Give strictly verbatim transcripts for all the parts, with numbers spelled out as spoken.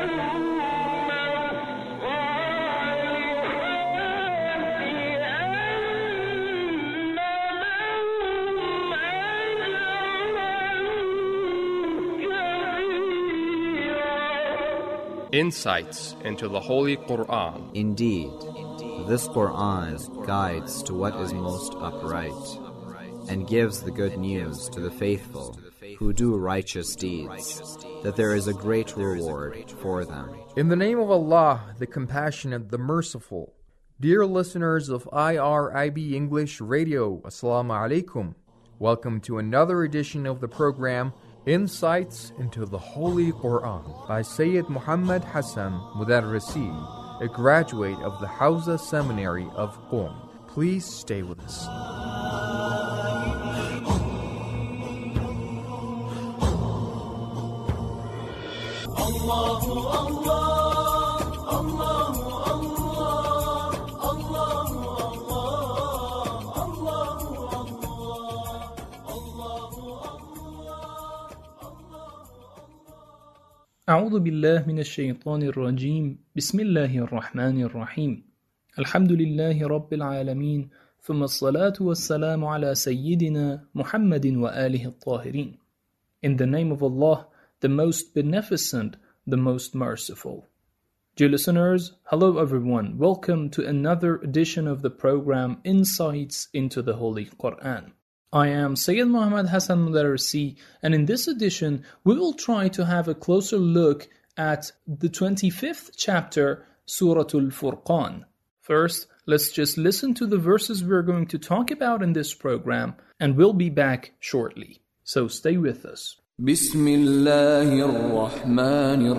Insights into the Holy Quran. Indeed, this Quran guides to what is most upright, and gives the good news to the faithful who do righteous deeds, that there is a great reward for them. In the name of Allah, the Compassionate, the Merciful. Dear listeners of I R I B English Radio, Assalamu alaikum. Welcome to another edition of the program, Insights into the Holy Quran, by Sayyid Muhammad Hassan Mudarrisi, a graduate of the Hawza Seminary of Qom. Please stay with us. Allahu Allah, Allahu Allah, Allahu Allah, Allahu Allah, Allahu Allah. أعوذ بالله من الشيطان الرجيم بسم الله الرحمن الرحيم الحمد لله رب العالمين ثم الصلاة والسلام على سيدنا محمد وآله الطاهرين. In the name of Allah, the most beneficent, the most merciful. Dear listeners, hello everyone. Welcome to another edition of the program Insights into the Holy Quran. I am Sayyid Muhammad Hassan Mudarrisi, and in this edition we will try to have a closer look at the twenty-fifth chapter, Surah Al-Furqan. First, let's just listen to the verses we're going to talk about in this program, and we'll be back shortly. So stay with us. Bismillahir Rahmanir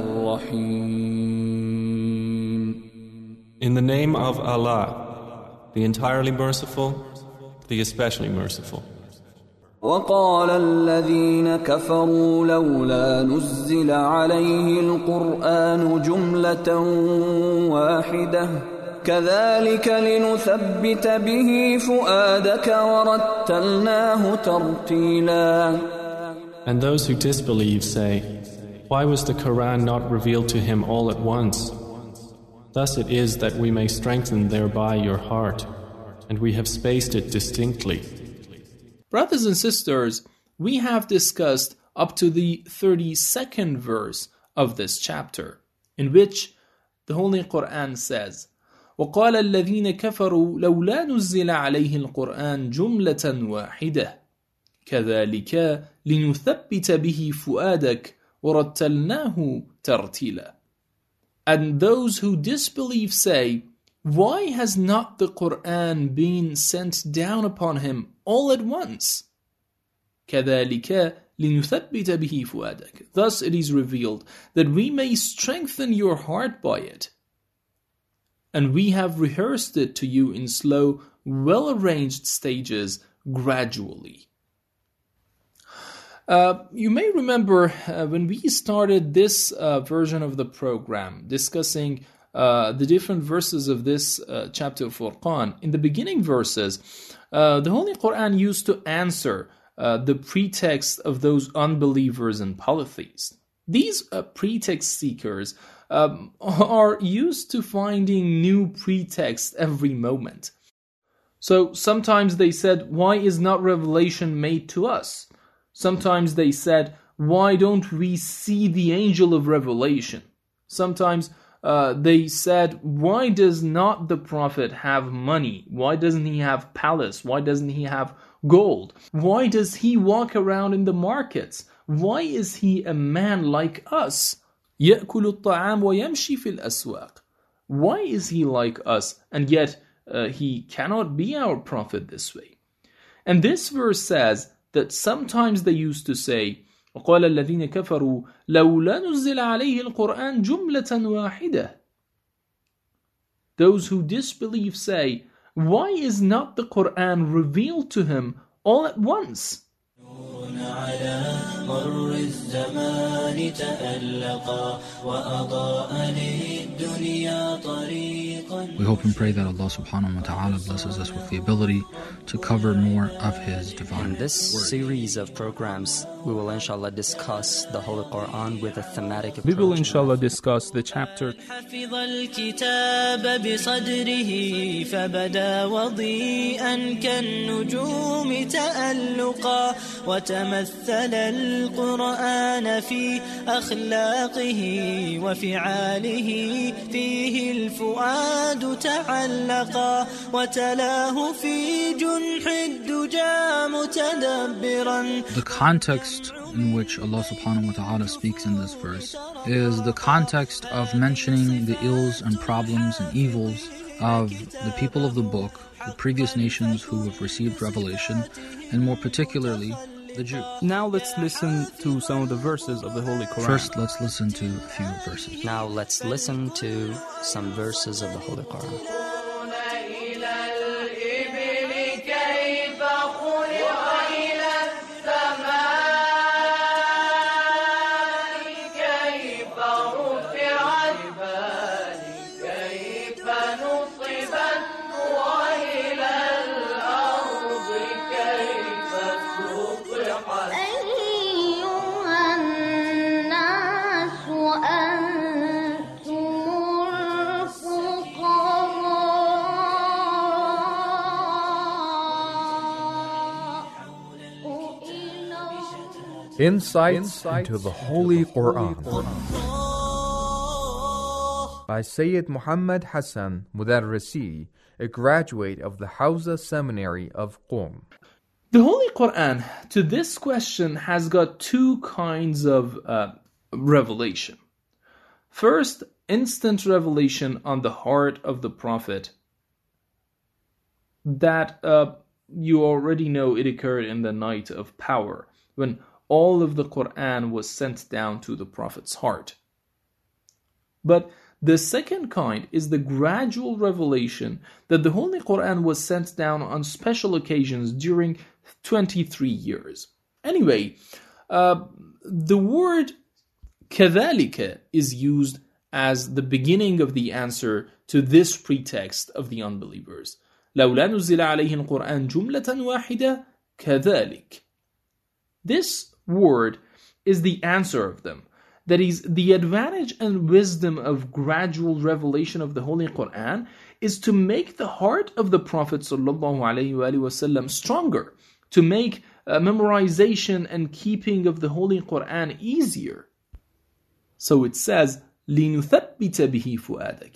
Rahim. In the name of Allah, the entirely merciful, the especially merciful. وقال الذين كفروا لولا نزل عليه القرآن جملة واحدة كذلك لنثبت به فؤادك ورتلناه ترتيلا. And those who disbelieve say, why was the Quran not revealed to him all at once? Thus it is that we may strengthen thereby your heart, and we have spaced it distinctly. Brothers and sisters, we have discussed up to the thirty-second verse of this chapter, in which the Holy Quran says, وَقَالَ الَّذِينَ كَفَرُوا لَوْلَا نُزِّلَ عَلَيْهِ الْقُرْآنُ جُمْلَةً وَاحِدَةً كَذَلِكَ لِنُثَبِّتَ بِهِ فُؤَادَكَ وَرَتَّلْنَاهُ تَرْتِيلًا. And those who disbelieve say, why has not the Quran been sent down upon him all at once? كَذَلِكَ لِنُثَبِّتَ بِهِ فُؤَادَكَ. Thus it is revealed that we may strengthen your heart by it. And we have rehearsed it to you in slow, well-arranged stages gradually. Uh, you may remember uh, when we started this uh, version of the program, discussing uh, the different verses of this uh, chapter of Furqan. In the beginning verses, uh, the Holy Quran used to answer uh, the pretext of those unbelievers and polytheists. These uh, pretext seekers um, are used to finding new pretexts every moment. So sometimes they said, why is not revelation made to us? Sometimes they said, why don't we see the angel of revelation? Sometimes uh, they said, why does not the prophet have money? Why doesn't he have palace? Why doesn't he have gold? Why does he walk around in the markets? Why is he a man like us? يأكل الطعام ويمشي في الأسواق. Why is he like us, and yet uh, he cannot be our prophet this way? And this verse says that sometimes they used to say, وَقَالَ الَّذِينَ كَفَرُوا لَوْلَا نُزِّلَ عَلَيْهِ الْقُرْآنُ جُمْلَةً وَاحِدَةً. Those who disbelieve say, why is not the Quran revealed to him all at once? We hope and pray that Allah subhanahu wa ta'ala blesses us with the ability to cover more of His divine In this word. series of programs, we will inshallah discuss the Holy Quran with a thematic approach. We will inshallah discuss the chapter حفظ الكتاب بصدره فبدا وضيئا كالنجوم تألقا وتمثل القرآن في أخلاقه وفعاله فيه الفؤاد تعلقا وتلاه في جنح الدجى متدبرا. The context in which Allah subhanahu wa ta'ala speaks in this verse is the context of mentioning the ills and problems and evils of the people of the book, the previous nations who have received revelation, and more particularly the Jews. Now let's listen to some of the verses of the Holy Quran. First, let's listen to a few verses. Now let's listen to some verses of the Holy Quran. Insights into the Holy Quran by Sayyid Muhammad Hassan Mudarrisi, a graduate of the Hawza Seminary of Qom. The Holy Quran, to this question, has got two kinds of uh, revelation. First, instant revelation on the heart of the Prophet. That uh, you already know it occurred in the night of power, when all of the Quran was sent down to the Prophet's heart. But the second kind is the gradual revelation that the Holy Quran was sent down on special occasions during twenty-three years. Anyway, uh, the word كَذَلِكَ is used as the beginning of the answer to this pretext of the unbelievers. لَوْلَا نُزِّلَ عَلَيْهِ الْقُرْآنُ جُمْلَةً وَاحِدَةً كَذَلِكَ. This word is the answer of them. That is, the advantage and wisdom of gradual revelation of the Holy Quran is to make the heart of the Prophet ﷺ stronger, to make uh, memorization and keeping of the Holy Quran easier. So it says, لِنُثَبِّتَ بِهِ فُؤَادَكَ,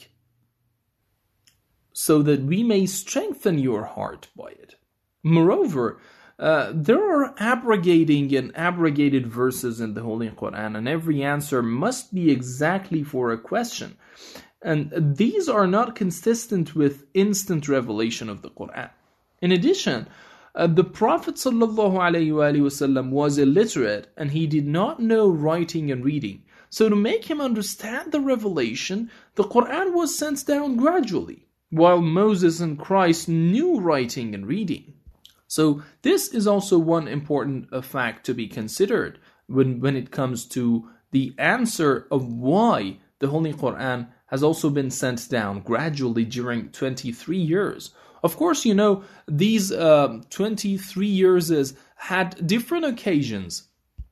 so that we may strengthen your heart by it. Moreover, Uh, there are abrogating and abrogated verses in the Holy Quran, and every answer must be exactly for a question. And these are not consistent with instant revelation of the Quran. In addition, uh, the Prophet ﷺ was illiterate and he did not know writing and reading. So to make him understand the revelation, the Quran was sent down gradually, while Moses and Christ knew writing and reading. So this is also one important uh, fact to be considered when, when it comes to the answer of why the Holy Quran has also been sent down gradually during twenty-three years. Of course, you know, these uh, twenty-three years is, had different occasions.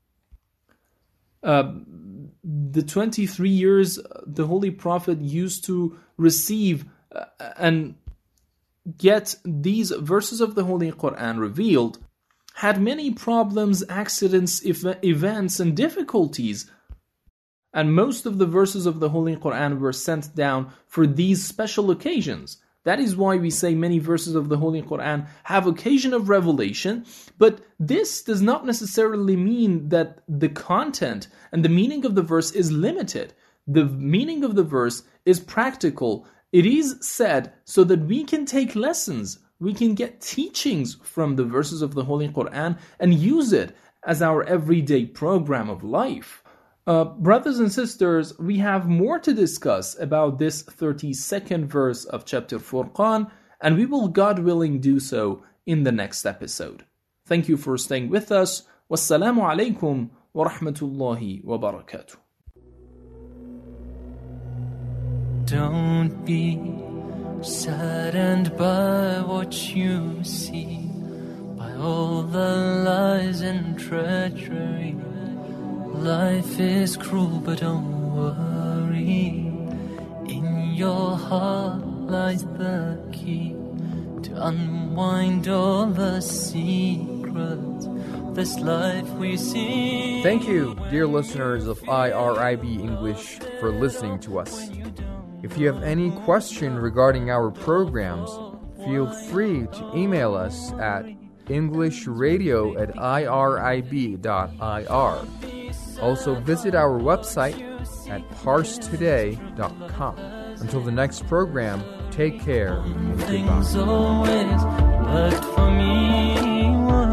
Uh, the twenty-three years the Holy Prophet used to receive uh, and get these verses of the Holy Quran revealed had many problems, accidents, ev- events, and difficulties. And most of the verses of the Holy Quran were sent down for these special occasions. That is why we say many verses of the Holy Quran have occasion of revelation, but this does not necessarily mean that the content and the meaning of the verse is limited. The meaning of the verse is practical. It is said so that we can take lessons, we can get teachings from the verses of the Holy Quran and use it as our everyday program of life. Uh, brothers and sisters, we have more to discuss about this thirty-second verse of chapter Furqan, and we will, God willing, do so in the next episode. Thank you for staying with us. Wassalamu alaikum wa rahmatullahi wa barakatuh. Don't be saddened by what you see, by all the lies and treachery. Life is cruel, but don't worry. In your heart lies the key to unwind all the secrets of this life we see. Thank you, dear listeners of I R I B English, for listening to us. If you have any question regarding our programs, feel free to email us at englishradio at irib dot I R. Also visit our website at parse today dot com. Until the next program, take care and goodbye. Things always worked for me.